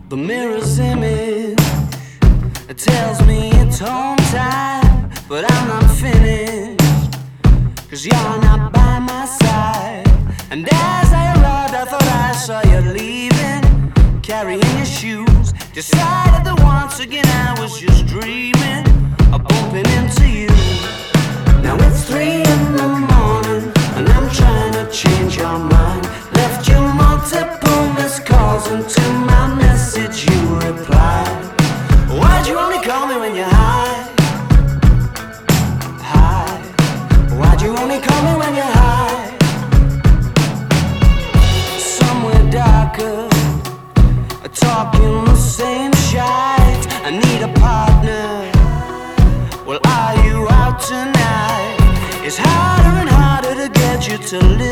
The mirror's image, it tells me it's home time, but I'm not finished, 'cause you're not by my side. And as I arrived, I thought I saw you leaving, carrying your shoes. Decided that once again I was just dreaming of bumping into you. Now it's 3 in the morning, and I'm trying to change your mind. Left you multiple missed calls, and to my message you replied. Why'd you only call me when you're high? High. Why'd you only call me when you're high? Somewhere darker, talking the same shite. I need a partner. Well, are you out tonight? It's harder and harder to get you to listen.